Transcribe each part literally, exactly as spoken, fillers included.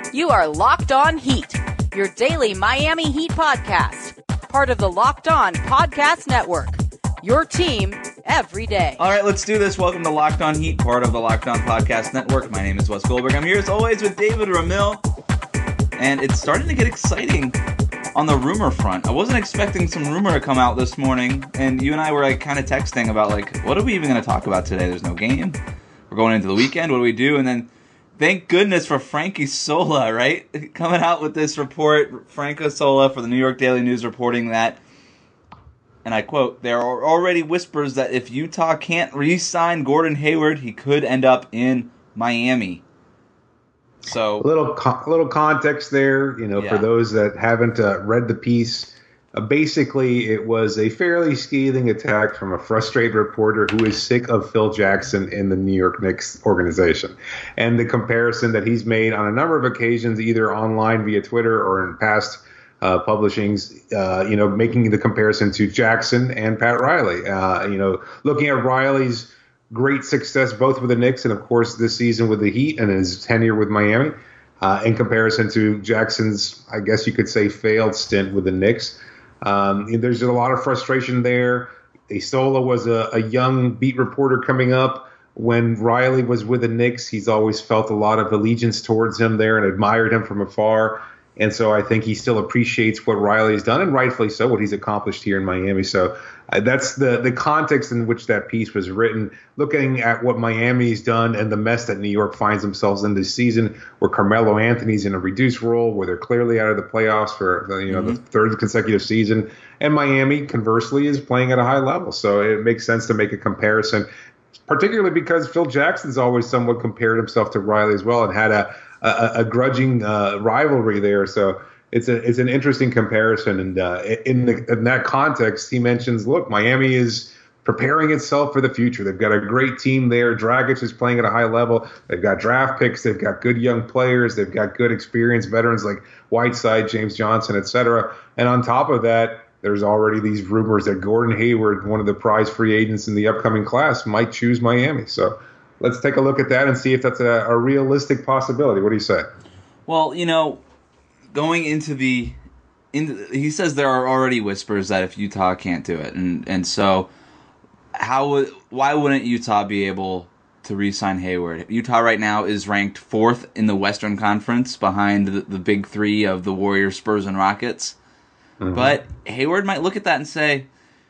You are Locked On Heat, your daily Miami Heat podcast. Part of the Locked On Podcast Network, your team every day. All right, let's do this. Welcome to Locked On Heat, part of the Locked On Podcast Network. My name is Wes Goldberg. I'm here as always with David Ramil. And it's starting to get exciting on the rumor front. I wasn't expecting some rumor to come out this morning, and you and I were like kind of texting about like, what are we even going to talk about today? There's no game. We're going into the weekend. What do we do? And then thank goodness for Frankie Sola, right? Coming out with this report, Franco Sola for the New York Daily News reporting that, and I quote, there are already whispers that if Utah can't re-sign Gordon Hayward, he could end up in Miami. So a little co- little context there, you know, yeah. for those that haven't uh, read the piece. Uh, basically, it was a fairly scathing attack from a frustrated reporter who is sick of Phil Jackson in the New York Knicks organization, and the comparison that he's made on a number of occasions, either online via Twitter or in past uh, publishings, uh, you know, making the comparison to Jackson and Pat Riley. Uh, you know, looking at Riley's great success both with the Knicks and, of course, this season with the Heat and his tenure with Miami, uh, in comparison to Jackson's, I guess you could say, failed stint with the Knicks. Um, there's a lot of frustration there. Isola was a, a young beat reporter coming up. When Riley was with the Knicks, he's always felt a lot of allegiance towards him there and admired him from afar. And so I think he still appreciates what Riley's done, and rightfully so, what he's accomplished here in Miami. So uh, that's the, the context in which that piece was written, looking at what Miami's done and the mess that New York finds themselves in this season, where Carmelo Anthony's in a reduced role, where they're clearly out of the playoffs for the, you know mm-hmm. the third consecutive season, and Miami, conversely, is playing at a high level. So it makes sense to make a comparison, particularly because Phil Jackson's always somewhat compared himself to Riley as well and had a A, a grudging uh, rivalry there, so it's a it's an interesting comparison. And uh, in the, in that context, he mentions, look, Miami is preparing itself for the future. They've got a great team there. Dragic is playing at a high level. They've got draft picks. They've got good young players. They've got good experienced veterans like Whiteside, James Johnson, et cetera. And on top of that, there's already these rumors that Gordon Hayward, one of the prize free agents in the upcoming class, might choose Miami. So let's take a look at that and see if that's a, a realistic possibility. What do you say? Well, you know, going into the, into, he says there are already whispers that if Utah can't do it, and and so how would why wouldn't Utah be able to re-sign Hayward? Utah right now is ranked fourth in the Western Conference, behind the, the big three of the Warriors, Spurs, and Rockets. Mm-hmm. But Hayward might look at that and say,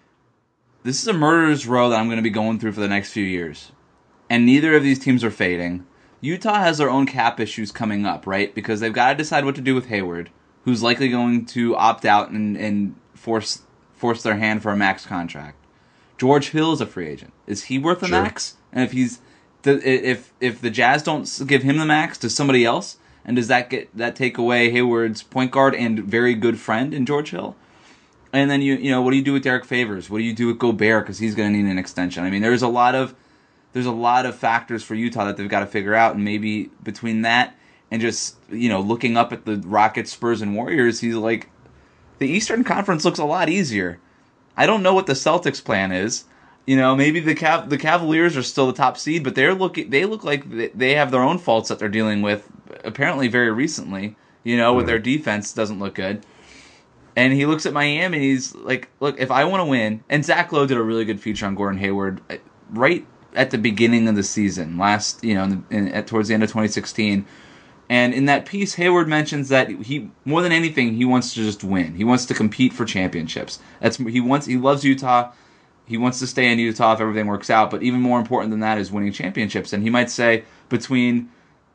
"This is a murderer's row that I'm going to be going through for the next few years." And neither of these teams are fading. Utah has their own cap issues coming up, right? Because they've got to decide what to do with Hayward, who's likely going to opt out and, and force force their hand for a max contract. George Hill is a free agent. Is he worth a sure. max? And if he's if if the Jazz don't give him the max, does somebody else? And does that get that take away Hayward's point guard and very good friend in George Hill? And then you you know what do you do with Derek Favors? What do you do with Gobert, because he's going to need an extension? I mean, there's a lot of There's a lot of factors for Utah that they've got to figure out, and maybe between that and just, you know, looking up at the Rockets, Spurs, and Warriors, he's like, the Eastern Conference looks a lot easier. I don't know what the Celtics' plan is. You know, maybe the Cav- the Cavaliers are still the top seed, but they're looking they look like they have their own faults that they're dealing with, apparently very recently. You know, with their defense doesn't look good. And he looks at Miami, and he's like, look, if I want to win, and Zach Lowe did a really good feature on Gordon Hayward, right at the beginning of the season, last, you know, in the, in, at towards the end of twenty sixteen, and in that piece, Hayward mentions that he, more than anything, he wants to just win. He wants to compete for championships. That's he wants. He loves Utah. He wants to stay in Utah if everything works out. But even more important than that is winning championships. And he might say, between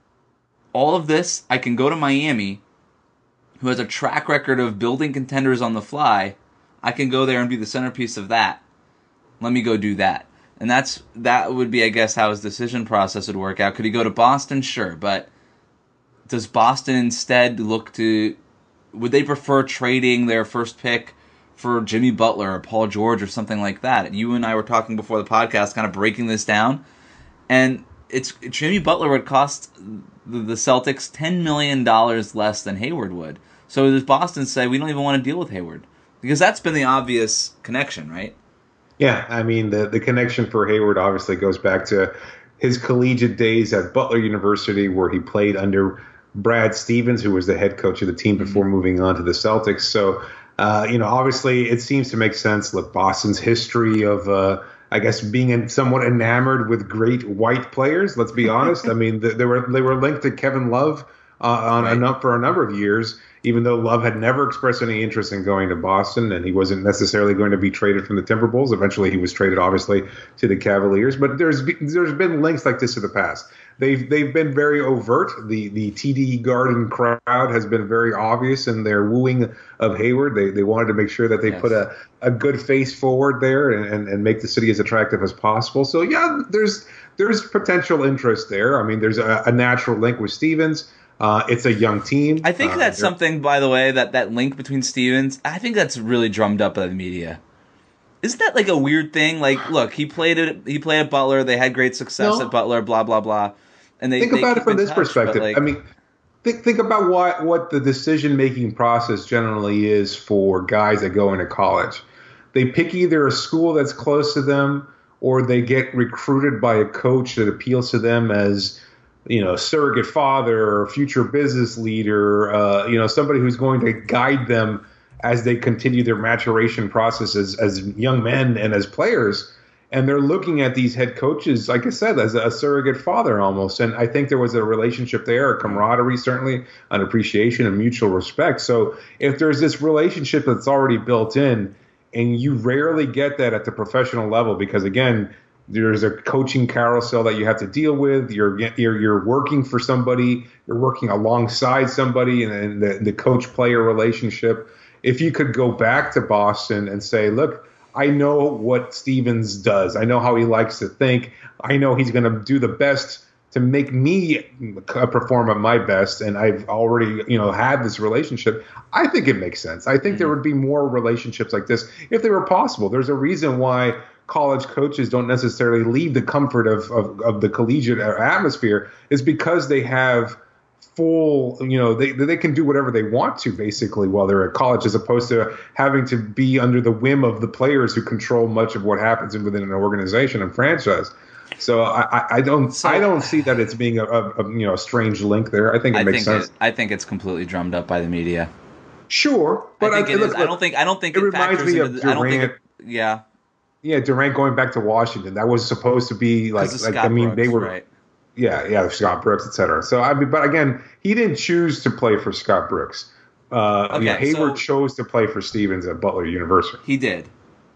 all of this, I can go to Miami, who has a track record of building contenders on the fly. I can go there and be the centerpiece of that. Let me go do that. And that's that would be, I guess, how his decision process would work out. Could he go to Boston? Sure. But does Boston instead look to... Would they prefer trading their first pick for Jimmy Butler or Paul George or something like that? You and I were talking before the podcast, kind of breaking this down. And it's Jimmy Butler would cost the Celtics ten million dollars less than Hayward would. So does Boston say, we don't even want to deal with Hayward? Because that's been the obvious connection, right? Yeah, I mean, the, the connection for Hayward obviously goes back to his collegiate days at Butler University, where he played under Brad Stevens, who was the head coach of the team before mm-hmm. moving on to the Celtics. So, uh, you know, obviously it seems to make sense. Look, Boston's history of, uh, I guess, being in, somewhat enamored with great white players. Let's be honest. I mean, they were they were linked to Kevin Love uh, on right. a, for a number of years, even though Love had never expressed any interest in going to Boston, and he wasn't necessarily going to be traded from the Timberwolves. Eventually, he was traded, obviously, to the Cavaliers. But there's there's been links like this in the past. They've they've been very overt. The the T D Garden crowd has been very obvious in their wooing of Hayward. They they wanted to make sure that they yes. put a, a good face forward there and, and, and make the city as attractive as possible. So yeah, there's there's potential interest there. I mean, there's a, a natural link with Stevens. Uh, it's a young team. I think uh, that's something, by the way, that, that link between Stevens, I think that's really drummed up by the media. Isn't that like a weird thing? Like, look, he played it. He played at Butler. They had great success no. at Butler. Blah blah blah. And they think they about it from this touch, perspective. Like, I mean, think think about what what the decision making process generally is for guys that go into college. They pick either a school that's close to them, or they get recruited by a coach that appeals to them as, you know, surrogate father or future business leader, uh, you know, somebody who's going to guide them as they continue their maturation process as, as young men and as players. And they're looking at these head coaches, like I said, as a surrogate father almost. And I think there was a relationship there, a camaraderie, certainly, an appreciation and mutual respect. So if there's this relationship that's already built in, and you rarely get that at the professional level, because, again, there's a coaching carousel that you have to deal with. You're you're, you're working for somebody. You're working alongside somebody, and, and the, the coach-player relationship. If you could go back to Boston and say, look, I know what Stevens does. I know how he likes to think. I know he's going to do the best to make me perform at my best, and I've already, you know, had this relationship. I think it makes sense. I think mm-hmm. there would be more relationships like this if they were possible. There's a reason why college coaches don't necessarily leave the comfort of, of, of the collegiate atmosphere. Is because they have full, you know, they they can do whatever they want to basically while they're at college, as opposed to having to be under the whim of the players who control much of what happens within an organization and franchise. So I, I don't so, I don't see that it's being a, a, a you know a strange link there. I think it I makes think sense. It, I think it's completely drummed up by the media. Sure, but I, think I, it look, is. look, I don't think I don't think it, it reminds me of into, Durant. I don't think it, yeah. Yeah, Durant going back to Washington. That was supposed to be like, like I mean, Brooks, they were, right. yeah, yeah, Scott Brooks, et cetera. So I mean, but again, he didn't choose to play for Scott Brooks. Uh, okay, you know, Hayward so chose to play for Stevens at Butler University. He did,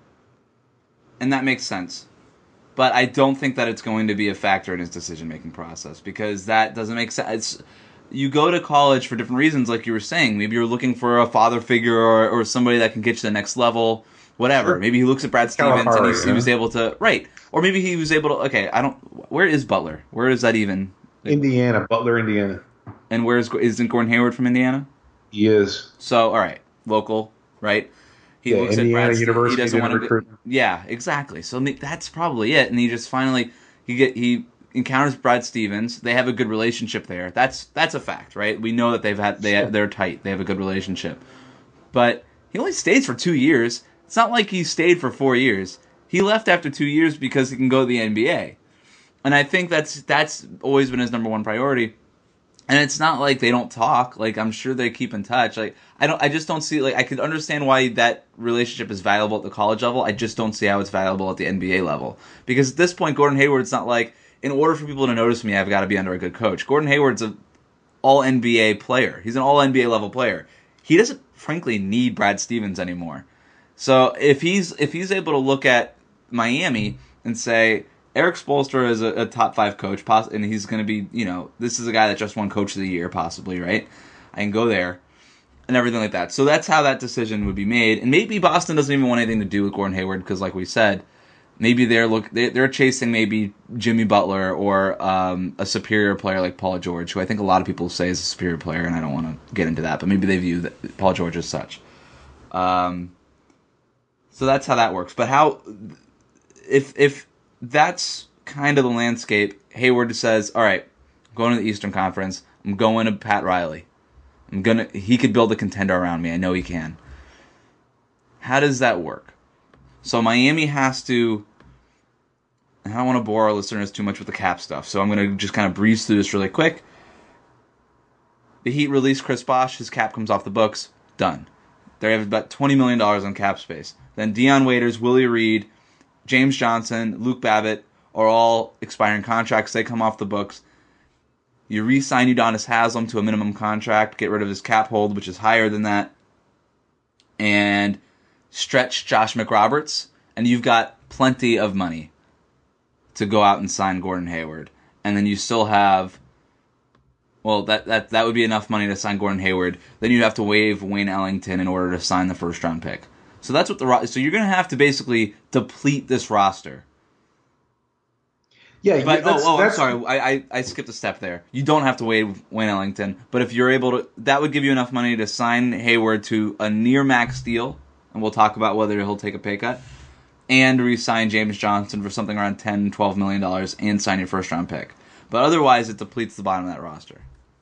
and that makes sense. But I don't think that it's going to be a factor in his decision-making process, because that doesn't make sense. It's, you go to college for different reasons, like you were saying. Maybe you're looking for a father figure or, or somebody that can get you to the next level. Whatever. Sure. Maybe he looks at Brad Stevens Calipari, and he, yeah. he was able to right, or maybe he was able to. Okay, I don't. Where is Butler? Where is that even? Indiana, Butler, Indiana. And where's isn't Gordon Hayward from Indiana? He is. So all right, local, right? He yeah, looks Indiana at Brad University. He doesn't want to. Recruit. Yeah, exactly. So that's probably it. And he just finally he get he encounters Brad Stevens. They have a good relationship there. That's that's a fact, right? We know that they've had they sure. they're tight. They have a good relationship. But he only stays for two years. It's not like he stayed for four years. He left after two years because he can go to the N B A. And I think that's that's always been his number one priority. And it's not like they don't talk. Like, I'm sure they keep in touch. Like, I don't. I just don't see. Like, I could understand why that relationship is valuable at the college level. I just don't see how it's valuable at the N B A level. Because at this point, Gordon Hayward's not like, in order for people to notice me, I've got to be under a good coach. Gordon Hayward's an all N B A player. He's an all N B A level player. He doesn't, frankly, need Brad Stevens anymore. So if he's if he's able to look at Miami and say, Eric Spoelstra is a, a top five coach, and he's going to be, you know, this is a guy that just won Coach of the Year, possibly, right? I can go there and everything like that. So that's how that decision would be made. And maybe Boston doesn't even want anything to do with Gordon Hayward because, like we said, maybe they're look they're chasing maybe Jimmy Butler or um, a superior player like Paul George, who I think a lot of people say is a superior player, and I don't want to get into that, but maybe they view that Paul George as such. Um, so that's how that works. But how if if that's kind of the landscape, Hayward says, all right, I'm going to the Eastern Conference. I'm going to Pat Riley. I'm gonna. He could build a contender around me. I know he can. How does that work? So Miami has to. I don't want to bore our listeners too much with the cap stuff, so I'm going to just kind of breeze through this really quick. The Heat release Chris Bosh. His cap comes off the books. Done. They have about twenty million dollars on cap space. Then Dion Waiters, Willie Reed, James Johnson, Luke Babbitt are all expiring contracts. They come off the books. You re-sign Udonis Haslem to a minimum contract, get rid of his cap hold, which is higher than that, and stretch Josh McRoberts, and you've got plenty of money to go out and sign Gordon Hayward. And then you still have, well, that, that, that would be enough money to sign Gordon Hayward. Then you have to waive Wayne Ellington in order to sign the first-round pick. So that's what the ro- so you're going to have to basically deplete this roster. Yeah, but, yeah that's, oh, oh that's, I'm sorry, I, I I skipped a step there. You don't have to waive Wayne Ellington, but if you're able to, that would give you enough money to sign Hayward to a near max deal, and we'll talk about whether he'll take a pay cut, and re-sign James Johnson for something around ten, twelve million dollars and sign your first round pick. But otherwise, it depletes the bottom of that roster.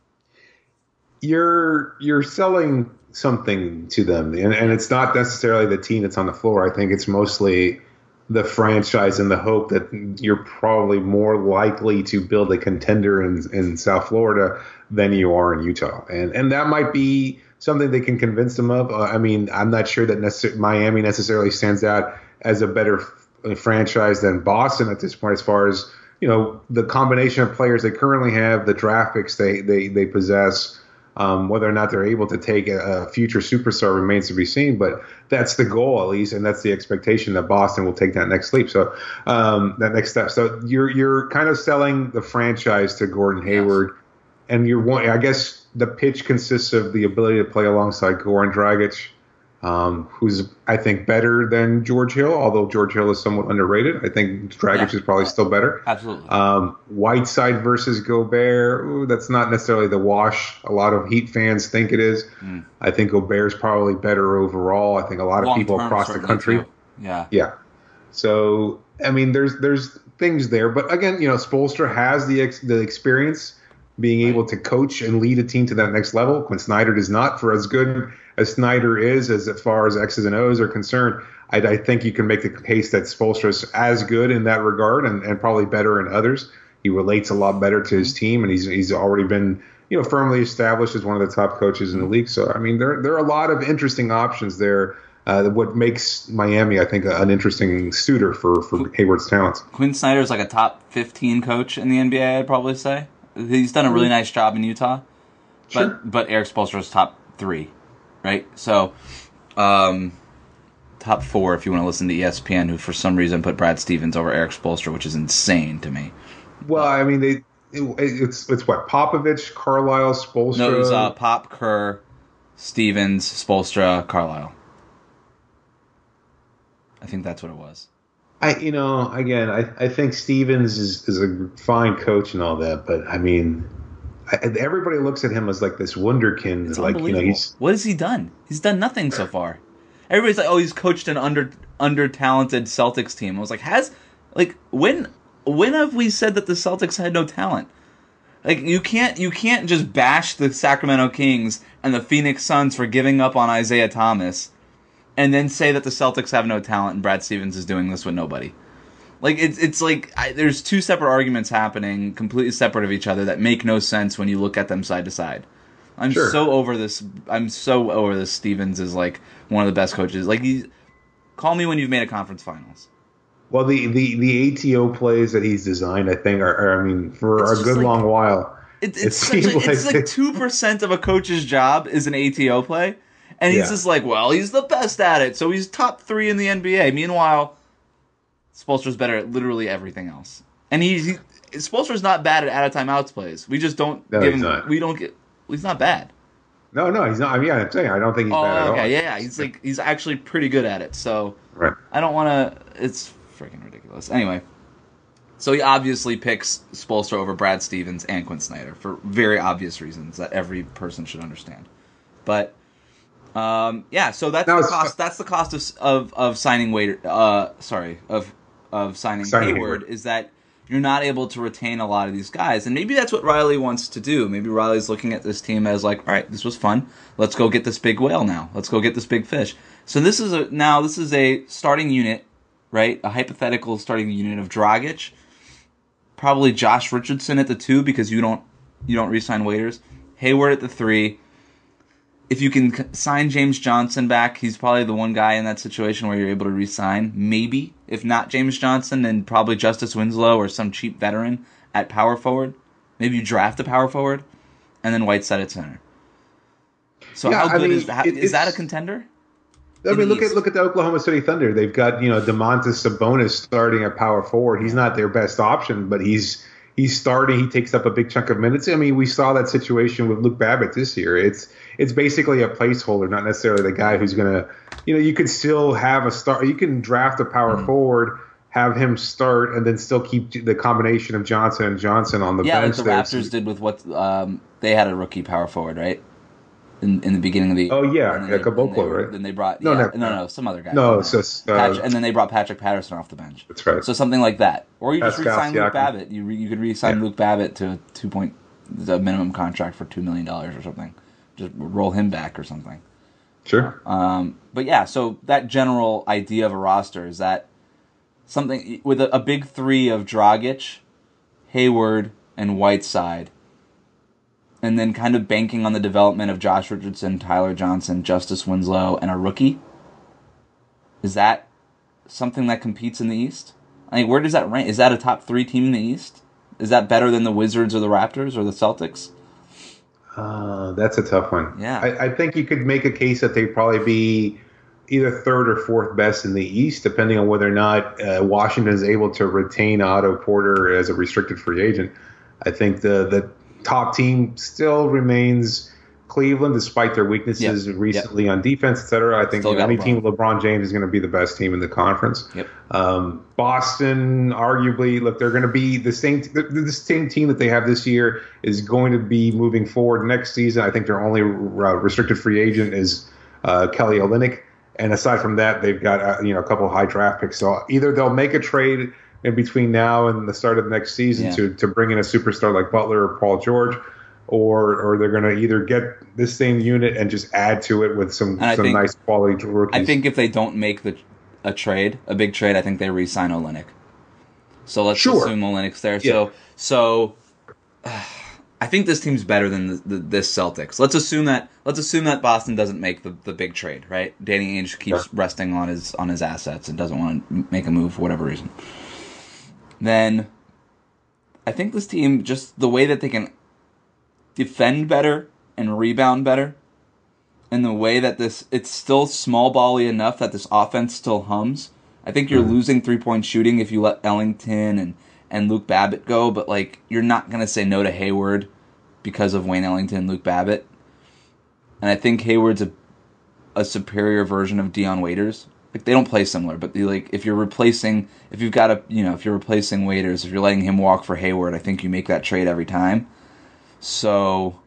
You're you're selling something to them, and, and it's not necessarily the team that's on the floor. I think it's mostly the franchise and the hope that you're probably more likely to build a contender in, in South Florida than you are in Utah. And and that might be something they can convince them of. Uh, I mean, I'm not sure that necess- Miami necessarily stands out as a better f- franchise than Boston at this point as far as, you know, the combination of players they currently have, the draft picks they, they, they possess. Um, whether or not they're able to take a, a future superstar remains to be seen, but that's the goal at least, and that's the expectation that Boston will take that next leap. So um, that next step. So you're you're kind of selling the franchise to Gordon Hayward, yes. And you're one. I guess the pitch consists of the ability to play alongside Goran Dragic, um, who's I think better than George Hill, although George Hill is somewhat underrated. I think Dragic yeah. is probably still better. Absolutely. Um, Whiteside versus Gobert, ooh, that's not necessarily the wash a lot of Heat fans think it is. Mm. I think Gobert's probably better overall. I think a lot of Long people term, across the country. Too. Yeah. Yeah. So, I mean, there's there's things there. But again, you know, Spoelstra has the ex- the experience being right. able to coach and lead a team to that next level. Quinn Snyder does not. For as good as Snyder is, as far as X's and O's are concerned, I, I think you can make the case that Spoelstra is as good in that regard and, and probably better in others. He relates a lot better to his team, and he's he's already been, you know, firmly established as one of the top coaches in the league. So, I mean, there there are a lot of interesting options there. Uh, what makes Miami, I think, an interesting suitor for, for Hayward's talents. Quinn Snyder is like a top fifteen coach in the N B A, I'd probably say. He's done a really nice job in Utah, but sure. but Eric Spoelstra is top three, right? So, um, top four if you want to listen to E S P N, who for some reason put Brad Stevens over Eric Spoelstra, which is insane to me. Well, I mean, they it, it's it's what Popovich, Carlisle, Spoelstra. No, it was uh, Pop, Kerr, Stevens, Spoelstra, Carlisle. I think that's what it was. I, you know, again, I, I think Stevens is, is a fine coach and all that, but I mean, I, everybody looks at him as like this wonderkind. It's like, you know, he's what has he done? He's done nothing so far. Everybody's like, oh, he's coached an under under talented Celtics team. I was like, has like when when have we said that the Celtics had no talent? Like you can't you can't just bash the Sacramento Kings and the Phoenix Suns for giving up on Isaiah Thomas, and then say that the Celtics have no talent and Brad Stevens is doing this with nobody. Like it's it's like I, there's two separate arguments happening, completely separate of each other, that make no sense when you look at them side to side. I'm sure. so over this. I'm so over this. Stevens is like one of the best coaches. Like he, call me when you've made a conference finals. Well, the, the, the A T O plays that he's designed, I think, are, are I mean, for It's a just good like- long while. It, It it's such seems a, it's like- like two percent of a coach's job is an A T O play, and he's Yeah. just like, well, he's the best at it, so he's top three in the N B A. Meanwhile, Spoelstra's better at literally everything else, and he's he, Spoelstra's not bad at out of timeouts plays. We just don't No, give he's him. not. We don't get. He's not bad. No, no, he's not. I mean, yeah, I'm saying I don't think he's Oh, bad at okay, all. yeah, yeah, he's like he's actually pretty good at it. So Right. I don't want to. It's freaking ridiculous. Anyway, so he obviously picks Spoelstra over Brad Stevens and Quinn Snyder for very obvious reasons that every person should understand. But um, yeah, so that's Now the it's- cost. That's the cost of of, of signing Waiter. Uh, sorry, of of signing, Signing Hayward, Hayward. is that you're not able to retain a lot of these guys, and maybe that's what Riley wants to do. Maybe Riley's looking at this team as like, all right, this was fun. Let's go get this big whale now. Let's go get this big fish. So this is a now this is a starting unit, right? A hypothetical starting unit of Dragic, probably Josh Richardson at the two because you don't you don't re-sign Waiters, Hayward at the three. If you can c- sign James Johnson back, he's probably the one guy in that situation where you're able to re-sign. Maybe. If not James Johnson, then probably Justice Winslow or some cheap veteran at power forward. Maybe you draft a power forward, and then Whiteside at center. So Yeah, how good I mean, is that? it- Is that a it's- contender? I In mean, the look at East. look at the Oklahoma City Thunder. They've got you know Domantas Sabonis starting at power forward. He's not their best option, but he's he's starting. He takes up a big chunk of minutes. I mean, we saw that situation with Luke Babbitt this year. It's it's basically a placeholder, not necessarily the guy who's going to. You know, you could still have a start. You can draft a power Mm-hmm. forward, have him start, and then still keep the combination of Johnson and Johnson on the Yeah, like bench. the there. Raptors did with what um, they had a rookie power forward, right? In, in the beginning of the Oh, yeah, and then yeah, they- Caboclo, and they were- right? Then they brought No, yeah, no, no, no, some other guy. No, I it's don't know. just, uh, Patch- and then they brought Patrick Patterson off the bench. That's right. So something like that, or you just Pascal re-sign Luke Siakam. Babbitt. You re, you could re-sign Yeah. Luke Babbitt to a two point the minimum contract for two million dollars or something. Just roll him back or something. Sure. Um, but yeah, so that general idea of a roster is that something with a, a big three of Dragic, Hayward, and Whiteside, and then kind of banking on the development of Josh Richardson, Tyler Johnson, Justice Winslow, and a rookie. Is that something that competes in the East? I mean, where does that rank? Is that a top three team in the East? Is that better than the Wizards or the Raptors or the Celtics? Uh, that's a tough one. Yeah. I, I think you could make a case that they'd probably be either third or fourth best in the East, depending on whether or not uh, Washington is able to retain Otto Porter as a restricted free agent. I think the the top team still remains Cleveland, despite their weaknesses Yep. recently on defense, et cetera. I think Still you know, got any LeBron. team with LeBron James is going to be the best team in the conference. Yep. Um, Boston, arguably, look, they're going to be the same. The, the same team that they have this year is going to be moving forward next season. I think their only uh, restricted free agent is uh, Kelly Olynyk, and aside from that, they've got uh, you know a couple of high draft picks. So either they'll make a trade in between now and the start of next season Yeah. to to bring in a superstar like Butler or Paul George. Or, or they're going to either get this same unit and just add to it with some, And I some think- nice quality rookies. I think if they don't make the a trade, a big trade, I think they re-sign Olynyk. So let's Sure. assume Olynyk's there. Yeah. So so uh, I think this team's better than the, the, this Celtics. Let's assume that let's assume that Boston doesn't make the, the big trade, right? Danny Ainge keeps Yeah. resting on his on his assets and doesn't want to make a move for whatever reason. Then I think this team, just the way that they can defend better and rebound better, and the way that this it's still small bally enough that this offense still hums. I think you're Mhm. losing three point shooting if you let Ellington and, and Luke Babbitt go, but like you're not gonna say no to Hayward because of Wayne Ellington and Luke Babbitt. And I think Hayward's a a superior version of Dion Waiters. Like they don't play similar, but the, like if you're replacing if you've got a you know, if you're replacing Waiters, if you're letting him walk for Hayward, I think you make that trade every time. So,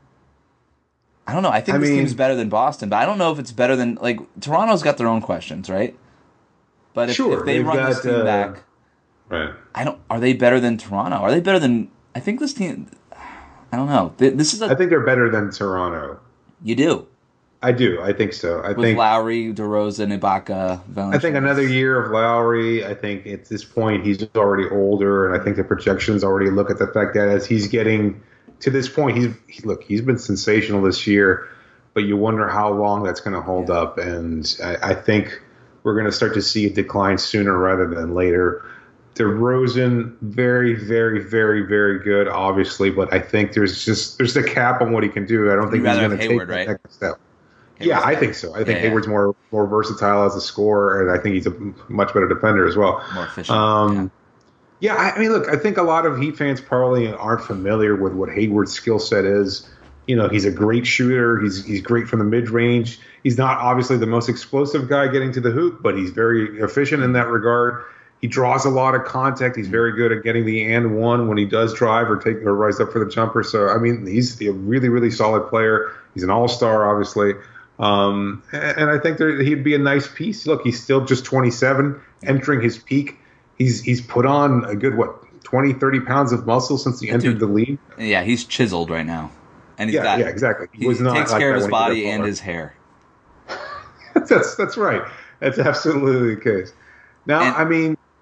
I don't know. I think I this mean- team's better than Boston, but I don't know if it's better than like Toronto's got their own questions, right? But if, Sure, if they they've run this got, team uh, back, right. I don't. Are they better than Toronto? Are they better than? I think this team. I don't know. Th- This is I a think they're better than Toronto. you do I do. I think so. I with think Lowry, DeRozan, Ibaka, Valanciunas. I think another year of Lowry. I think at this point he's already older, and I think the projections already look at the fact that as he's getting to this point, he's he, look he's been sensational this year, but you wonder how long that's going to hold up, and I, I think we're going to start to see a decline sooner rather than later. DeRozan, very, very, very, very good, obviously, but I think there's just there's the cap on what he can do. I don't think You'd he's rather going to have take Hayward, the right? next step. Hayward's Yeah, I better. think so. I think Yeah, yeah. Hayward's more more versatile as a scorer, and I think he's a much better defender as well. More efficient. Um, yeah, I, I mean, look, I think a lot of Heat fans probably aren't familiar with what Hayward's skill set is. You know, he's a great shooter. He's he's great from the mid range. He's not obviously the most explosive guy getting to the hoop, but he's very efficient in that regard. He draws a lot of contact. He's very good at getting the and one when he does drive or take or rise up for the jumper. So I mean, he's a really really solid player. He's an all star, obviously. Um, and, and I think there, he'd be a nice piece. Look, he's still just twenty-seven, entering his peak. He's he's put on a good, what, twenty, thirty pounds of muscle since he entered dude. the league. Yeah, he's chiseled right now, and he's Yeah, got yeah, exactly. He He, was not takes like care of that his when he was a body and baller. his hair. that's that's right. That's absolutely the case. Now, And- I mean,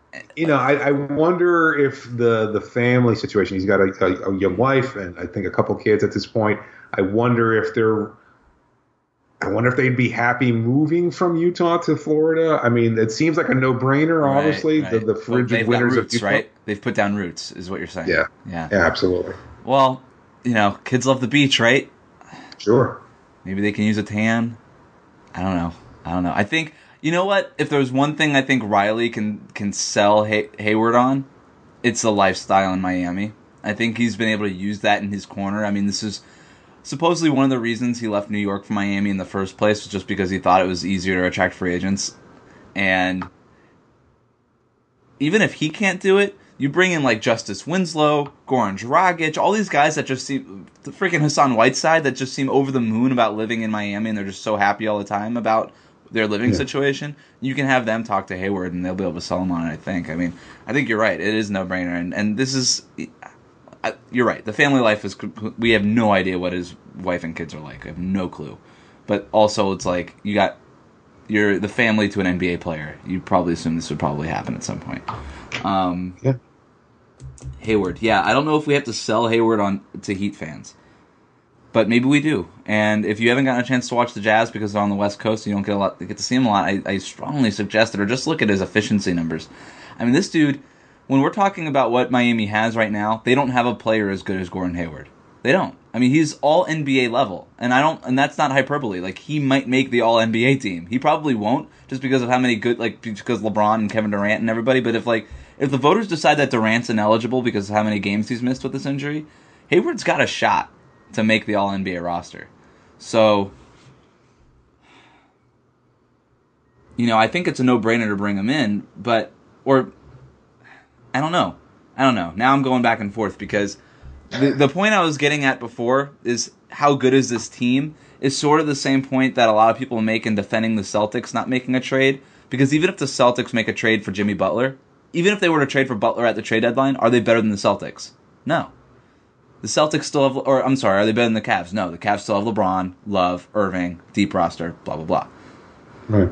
You know, I, I wonder if the the family situation. He's got a, a, a young wife and I think a couple kids at this point. I wonder if they're. I wonder if they'd be happy moving from Utah to Florida. I mean, it seems like a no-brainer. Right, obviously, right. the the frigid well, winters roots, of Utah. Right? They've put down roots, is what you're saying. Yeah, yeah, yeah, absolutely. Well, you know, kids love the beach, right? Sure. Maybe they can use a tan. I don't know. I don't know. I think. You know what? If there's one thing I think Riley can can sell Hay- Hayward on, it's the lifestyle in Miami. I think he's been able to use that in his corner. I mean, this is supposedly one of the reasons he left New York for Miami in the first place was just because he thought it was easier to attract free agents. And even if he can't do it, you bring in like Justice Winslow, Goran Dragic, all these guys that just seem, the freaking Hassan Whiteside that just seem over the moon about living in Miami and they're just so happy all the time about their living yeah. situation. You can have them talk to Hayward and they'll be able to sell him on it, I think. I mean, I think you're right. It is no brainer. And, and this is, I, you're right. The family life is, we have no idea what his wife and kids are like. I have no clue. But also it's like, you got, you're the family to an N B A player. You probably assume this would probably happen at some point. Um, yeah. Hayward. Yeah, I don't know if we have to sell Hayward on to Heat fans. But maybe we do. And if you haven't gotten a chance to watch the Jazz because they're on the West Coast, you don't get a lot, get to see him a lot. I, I strongly suggest it, or just look at his efficiency numbers. I mean, this dude, when we're talking about what Miami has right now, they don't have a player as good as Gordon Hayward. They don't. I mean, he's all N B A level, and I don't, and that's not hyperbole. Like, he might make the all N B A team. He probably won't, just because of how many good, like, because LeBron and Kevin Durant and everybody. But if like, if the voters decide that Durant's ineligible because of how many games he's missed with this injury, Hayward's got a shot to make the all N B A roster. So, you know, I think it's a no-brainer to bring him in, but, or, I don't know. I don't know. Now I'm going back and forth because the, the point I was getting at before is how good is this team is sort of the same point that a lot of people make in defending the Celtics not making a trade, because even if the Celtics make a trade for Jimmy Butler, even if they were to trade for Butler at the trade deadline, are they better than the Celtics? No. The Celtics still have, or I'm sorry, are they better than the Cavs? No, the Cavs still have LeBron, Love, Irving, deep roster, blah, blah, blah. Right.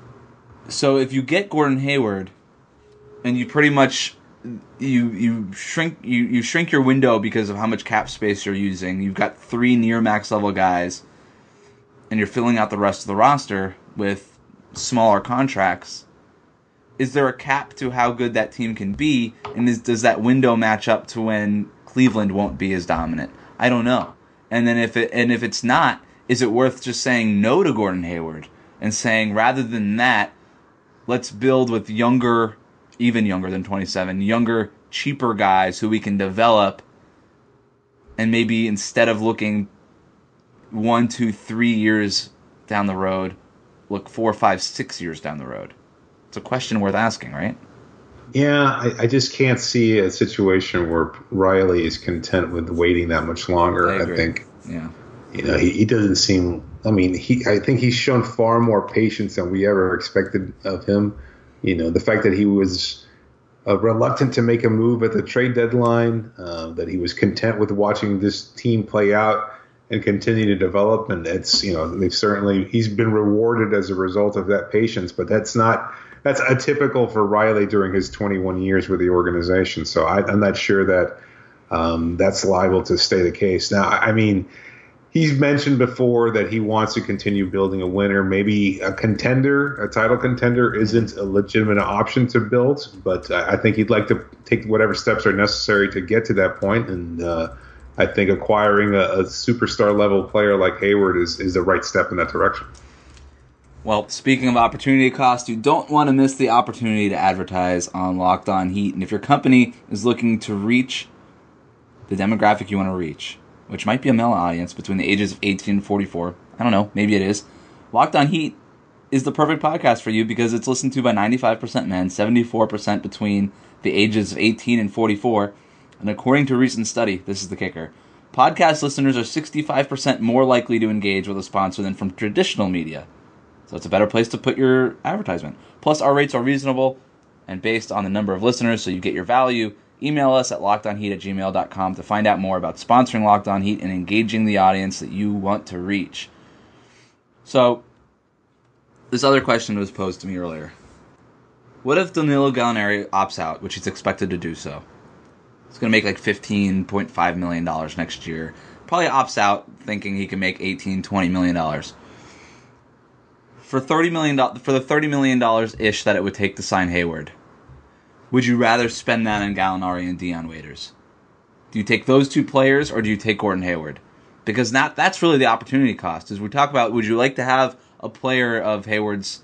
So if you get Gordon Hayward, and you pretty much, you you shrink you, you shrink your window because of how much cap space you're using. You've got three near max level guys, and you're filling out the rest of the roster with smaller contracts. Is there a cap to how good that team can be, and is, does that window match up to when Cleveland won't be as dominant? I don't know. And then if it and if it's not, is it worth just saying no to Gordon Hayward and saying rather than that, let's build with younger, even younger than twenty-seven, younger, cheaper guys who we can develop, and maybe instead of looking one, two, three years down the road, look four, five, six years down the road? It's a question worth asking, right? Yeah, I, I just can't see a situation where Riley is content with waiting that much longer. I, I think, yeah, you know, he, he doesn't seem. I mean, he. I think he's shown far more patience than we ever expected of him. You know, the fact that he was uh, reluctant to make a move at the trade deadline, uh, that he was content with watching this team play out and continue to develop, and it's, you know, they've certainly he's been rewarded as a result of that patience. But that's not. That's atypical for Riley during his twenty-one years with the organization. So I, I'm not sure that um, that's liable to stay the case. Now, I mean, he's mentioned before that he wants to continue building a winner. Maybe a contender, a title contender, isn't a legitimate option to build, but I think he'd like to take whatever steps are necessary to get to that point. And uh, I think acquiring a, a superstar level player like Hayward is, is the right step in that direction. Well, speaking of opportunity cost, you don't want to miss the opportunity to advertise on Locked On Heat. And if your company is looking to reach the demographic you want to reach, which might be a male audience between the ages of eighteen and forty-four, I don't know, maybe it is, Locked On Heat is the perfect podcast for you because it's listened to by ninety-five percent men, seventy-four percent between the ages of eighteen and forty-four. And according to a recent study, this is the kicker, podcast listeners are sixty-five percent more likely to engage with a sponsor than from traditional media. So it's a better place to put your advertisement. Plus, our rates are reasonable and based on the number of listeners, so you get your value. Email us at lockedonheat at gmail dot com to find out more about sponsoring Locked On Heat and engaging the audience that you want to reach. So, this other question was posed to me earlier. What if Danilo Gallinari opts out, which he's expected to do so? He's going to make like fifteen point five million dollars next year. Probably opts out thinking he can make eighteen, twenty million dollars. For thirty million dollars, for the thirty million dollars ish that it would take to sign Hayward, would you rather spend that on Gallinari and Dion Waiters? Do you take those two players or do you take Gordon Hayward? Because not, that's really the opportunity cost. As we talk about, would you like to have a player of Hayward's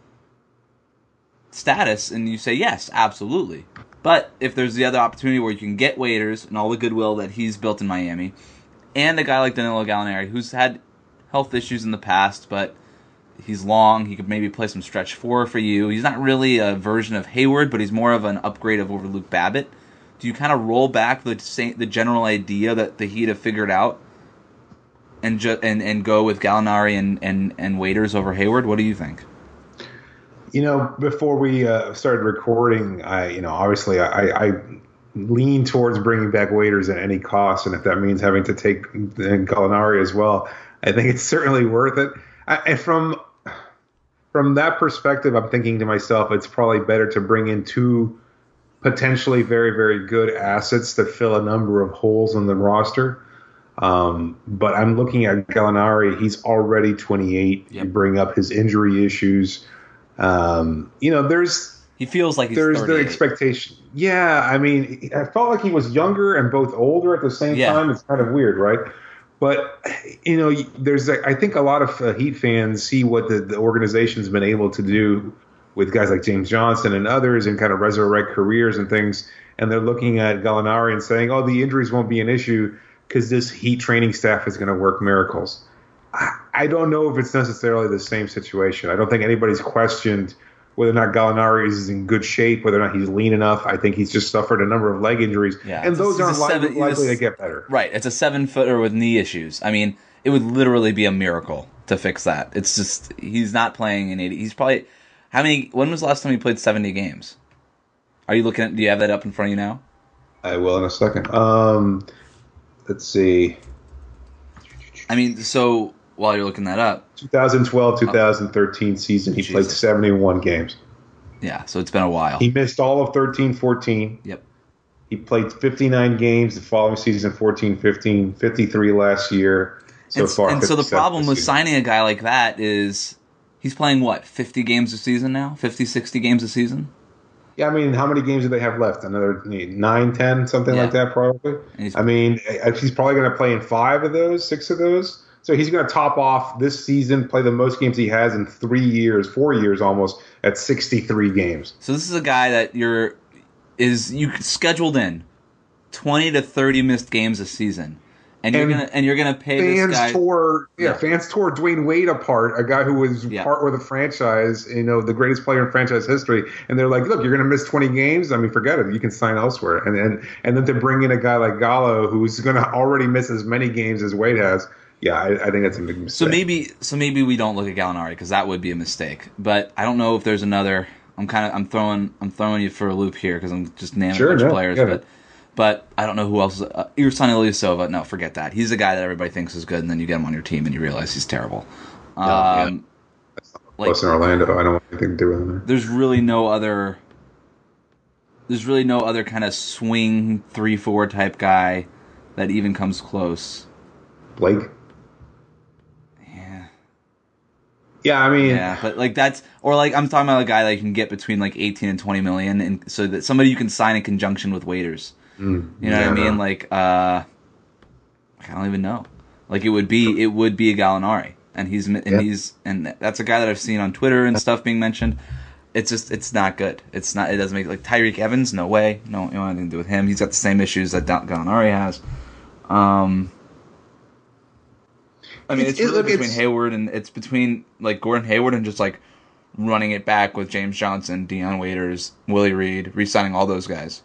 status? And you say yes, absolutely. But if there's the other opportunity where you can get Waiters and all the goodwill that he's built in Miami, and a guy like Danilo Gallinari, who's had health issues in the past, but he's long, he could maybe play some stretch four for you. He's not really a version of Hayward, but he's more of an upgrade of over Luke Babbitt. Do you kind of roll back the the general idea that the Heat have figured out and ju- and and go with Gallinari and, and, and Waiters over Hayward? What do you think? You know, before we uh, started recording, I, you know, obviously I, I lean towards bringing back Waiters at any cost, and if that means having to take Gallinari as well, I think it's certainly worth it. I, and from from that perspective, I'm thinking to myself, it's probably better to bring in two potentially very, very good assets that fill a number of holes in the roster. Um, but I'm looking at Gallinari. He's already twenty-eight. Yep. You bring up his injury issues. Um, you know, there's he feels like he's there's thirty-eight. The expectation. Yeah, I mean, I felt like he was younger and both older at the same yeah. time. It's kind of weird, right? But you know, there's a, I think a lot of uh, Heat fans see what the, the organization's been able to do with guys like James Johnson and others, and kind of resurrect careers and things. And they're looking at Gallinari and saying, "Oh, the injuries won't be an issue because this Heat training staff is going to work miracles." I don't know if it's necessarily the same situation. I don't think anybody's questioned whether or not Gallinari is in good shape, whether or not he's lean enough. I think he's just suffered a number of leg injuries, yeah, and those aren't seven, likely, likely a, to get better. Right. It's a seven-footer with knee issues. I mean, it would literally be a miracle to fix that. It's just he's not playing in eighty. He's probably how many? When was the last time he played seventy games? Are you looking at? Do you have that up in front of you now? I will in a second. Um, let's see. I mean, so. While you're looking that up, twenty twelve twenty thirteen oh. season, he Jesus. played seventy-one games. Yeah, so it's been a while. He missed all of thirteen fourteen. Yep. He played fifty-nine games the following season, fourteen fifteen, fifty-three last year. So and, far, and so the problem with season. signing a guy like that is he's playing, what, fifty games a season now? fifty, sixty games a season? Yeah, I mean, how many games do they have left? Another nine, ten, something yeah. like that, probably? I mean, he's probably going to play in five of those, six of those. So he's going to top off this season, play the most games he has in three years, four years almost, at sixty-three games. So this is a guy that you're is you scheduled in twenty to thirty missed games a season, and, and you're gonna and you're gonna pay fans this guy. Tore, yeah, yeah, fans tore Dwayne Wade apart, a guy who was yeah. part with the franchise, you know, the greatest player in franchise history, and they're like, look, you're going to miss twenty games. I mean, forget it. You can sign elsewhere, and and and then to bring in a guy like Gallo, who's going to already miss as many games as Wade has. Yeah, I, I think that's a big mistake. So maybe, so maybe we don't look at Gallinari because that would be a mistake. But I don't know if there's another. I'm kind of, I'm throwing, I'm throwing you for a loop here because I'm just naming sure, a bunch no, of players. But, but I don't know who else. Is, uh, Ersan Ilyasova. No, forget that. He's a guy that everybody thinks is good, and then you get him on your team and you realize he's terrible. Um, yeah. That's not close in Orlando. I don't want anything to do with him there. There's really no other. There's really no other kind of swing three four type guy that even comes close. Blake. Yeah, I mean, yeah, but like that's or like I'm talking about a guy that you can get between like eighteen and twenty million, and so that somebody you can sign in conjunction with Waiters. Mm, you know yeah, what I mean? no. Like, uh, I don't even know. Like it would be, it would be a Gallinari, and he's and yeah. he's and that's a guy that I've seen on Twitter and stuff being mentioned. It's just, it's not good. It's not. It doesn't make like Tyreek Evans. No way. No, you don't have anything to do with him. He's got the same issues that Gallinari has. Um. I mean, it's, it's really it, between it's, Hayward and it's between like Gordon Hayward and just like running it back with James Johnson, Dion Waiters, Willie Reed, re-signing all those guys.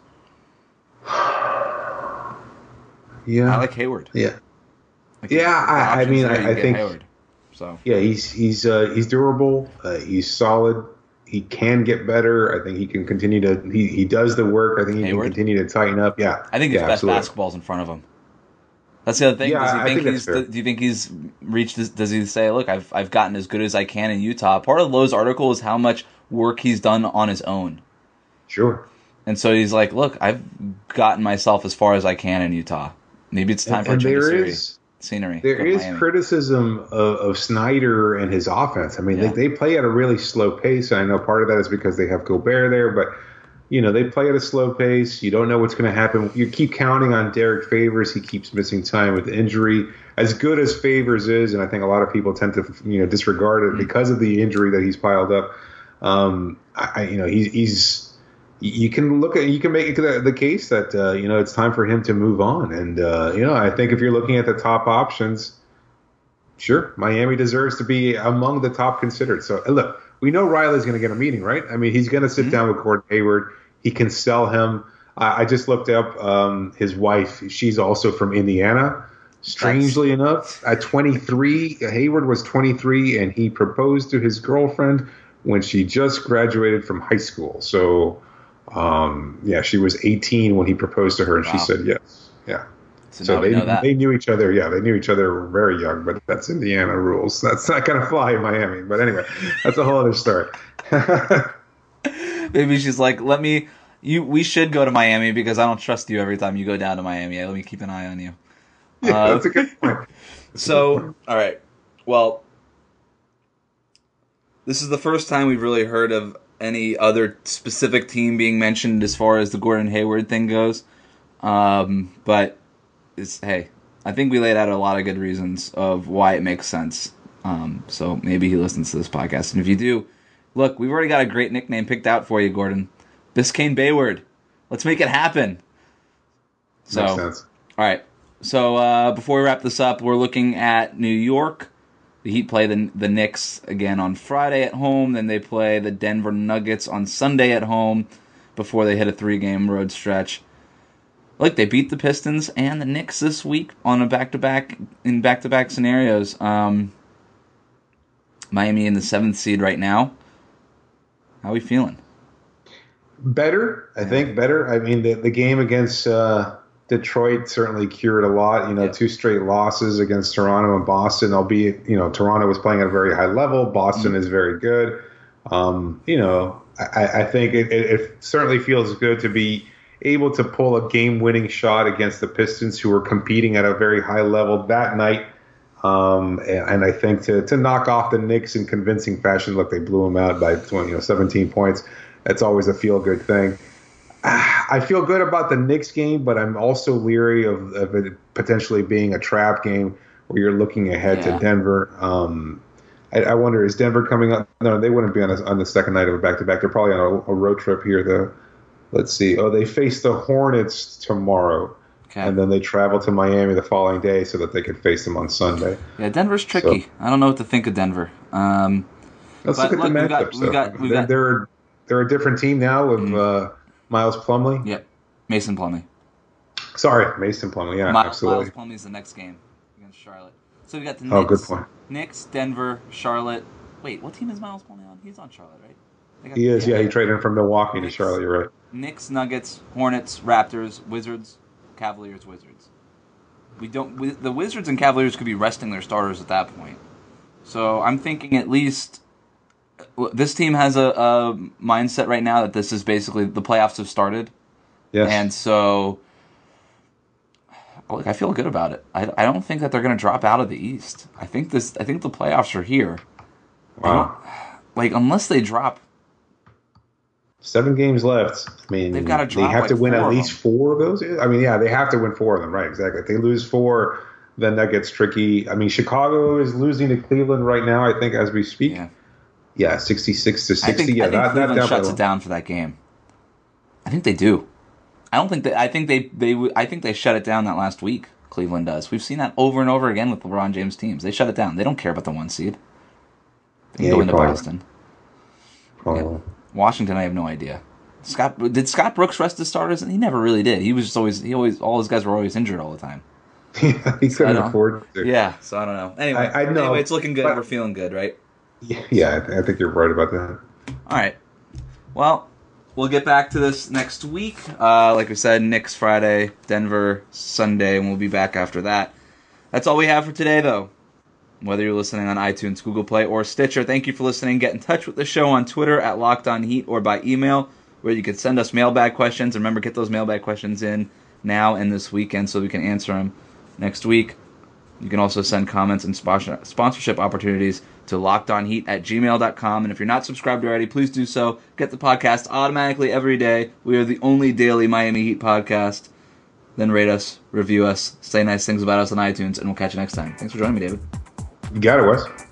Yeah, I like Hayward. Yeah, like, yeah. I, I mean, I, I think Hayward, so yeah, he's he's uh, he's durable. Uh, he's solid. He can get better. I think he can continue to. He, he does the work. I think he Hayward? can continue to tighten up. Yeah, I think his yeah, best absolutely. basketball's in front of him. That's the other thing. Yeah, does he I think, think he's? that's fair. Do you think he's reached? This, does he say, "Look, I've I've gotten as good as I can in Utah"? Part of Lowe's article is how much work he's done on his own, Sure. and so he's like, "Look, I've gotten myself as far as I can in Utah. Maybe it's time And, for a and change of there scenery." is scenery. there Go to is Miami. criticism of, of Snyder and his offense. I mean, Yeah. they, they play at a really slow pace, and I know part of that is because they have Gobert there, but you know, they play at a slow pace. You don't know what's going to happen. You keep counting on Derek Favors. He keeps missing time with injury. As good as Favors is, and I think a lot of people tend to, you know, disregard it Mm-hmm. because of the injury that he's piled up. Um, I, you know, he's, he's, you can look at, you can make the, the case that, uh, you know, it's time for him to move on. And, uh, you know, I think if you're looking at the top options, sure, Miami deserves to be among the top considered. So, look, we know Riley's going to get a meeting, right? I mean, he's going to sit Mm-hmm. down with Gordon Hayward. He can sell him. I, I just looked up um, his wife. She's also from Indiana. Strangely That's... enough, at twenty-three, Hayward was twenty-three, and he proposed to his girlfriend when she just graduated from high school. So, um, yeah, she was eighteen when he proposed to her, and wow. she said yes. Yeah. So, so now they we know that. they knew each other. Yeah, they knew each other very young, but that's Indiana rules. That's not going to fly in Miami. But anyway, that's a whole other story. Maybe she's like, let me, you. we should go to Miami because I don't trust you every time you go down to Miami. Let me keep an eye on you. Yeah, uh, that's a good point. So, all right. Well, this is the first time we've really heard of any other specific team being mentioned as far as the Gordon Hayward thing goes. Um, but, it's, hey, I think we laid out a lot of good reasons of why it makes sense. Um, so maybe he listens to this podcast. And if you do, look, we've already got a great nickname picked out for you, Gordon. Biscayne Bayward. Let's make it happen. So, Makes sense. All right. So uh, before we wrap this up, we're looking at New York. The Heat play the the Knicks again on Friday at home. Then they play the Denver Nuggets on Sunday at home before they hit a three-game road stretch. Look, they beat the Pistons and the Knicks this week on a back-to-back in back-to-back scenarios. Um, Miami in the seventh seed right now. How are we feeling? Better, I think. Better. I mean, the the game against uh, Detroit certainly cured a lot. You know, yeah. two straight losses against Toronto and Boston, albeit, you know, Toronto was playing at a very high level. Boston mm-hmm. is very good. Um, you know, I, I think it, it, it certainly feels good to be able to pull a game-winning shot against the Pistons, who were competing at a very high level that night. Um, and, and I think to to knock off the Knicks in convincing fashion, look, they blew them out by twenty, you know, seventeen points. That's always a feel-good thing. I feel good about the Knicks game, but I'm also leery of, of it potentially being a trap game where you're looking ahead yeah. to Denver. Um, I, I wonder, is Denver coming up? No, they wouldn't be on, a, on the second night of a back-to-back. They're probably on a, a road trip here. The let's see. Oh, they face the Hornets tomorrow, okay. and then they travel to Miami the following day so that they could face them on Sunday. Yeah, Denver's tricky. So, I don't know what to think of Denver. Um, let's look at look, the we got, matchups. we got, we they're, got, they're they're a different team now with mm. uh, Miles Plumlee. Yep, Mason Plumlee. Sorry, Mason Plumlee. Yeah, Miles, absolutely. Miles Plumlee's the next game against Charlotte. So we got the Knicks. Oh, good point. Knicks, Denver, Charlotte. Wait, what team is Miles Plumlee on? He's on Charlotte, right? Got, he is. Yeah, yeah, he traded him from Milwaukee Knicks, to Charlotte. You're right. Knicks, Nuggets, Hornets, Raptors, Wizards, Cavaliers, Wizards. We don't. We, the Wizards and Cavaliers could be resting their starters at that point. So I'm thinking at least this team has a, a mindset right now that this is basically the playoffs have started. Yes. And so, look, I feel good about it. I, I don't think that they're going to drop out of the East. I think this. I think the playoffs are here. Wow. Like unless they drop. Seven games left. I mean, they've got to drop they have like to win at of least them. four of those. I mean, yeah, they have to win four of them, right? Exactly. If they lose four, then that gets tricky. I mean, Chicago is losing to Cleveland right now, I think, as we speak. Yeah, yeah sixty-six to sixty. I think, yeah, I think that, Cleveland that shuts it down for that game. I think they do. I don't think that. I think they, they. I think they shut it down that last week. Cleveland does. We've seen that over and over again with LeBron James teams. They shut it down. They don't care about the one seed. They yeah, go into probably, Boston. Probably. Yeah. Washington, I have no idea. Scott did Scott Brooks rest his starters? He never really did. He was just always he always all his guys were always injured all the time. Yeah, he couldn't so afford to. Yeah, so I don't know. Anyway, I, I know, anyway, it's looking good. but, We're feeling good, right? Yeah, yeah I, th- I think you're right about that. All right. Well, we'll get back to this next week. Uh, like we said, Knicks Friday, Denver Sunday, and we'll be back after that. That's all we have for today, though. Whether you're listening on iTunes, Google Play, or Stitcher, thank you for listening. Get in touch with the show on Twitter at Locked On Heat or by email, where you can send us mailbag questions. Remember, get those mailbag questions in now and this weekend so we can answer them next week. You can also send comments and sponsorship opportunities to lockedonheat at gmail dot com. And if you're not subscribed already, please do so. Get the podcast automatically every day. We are the only daily Miami Heat podcast. Then rate us, review us, say nice things about us on iTunes, and we'll catch you next time. Thanks for joining me, David. You got it, Wes.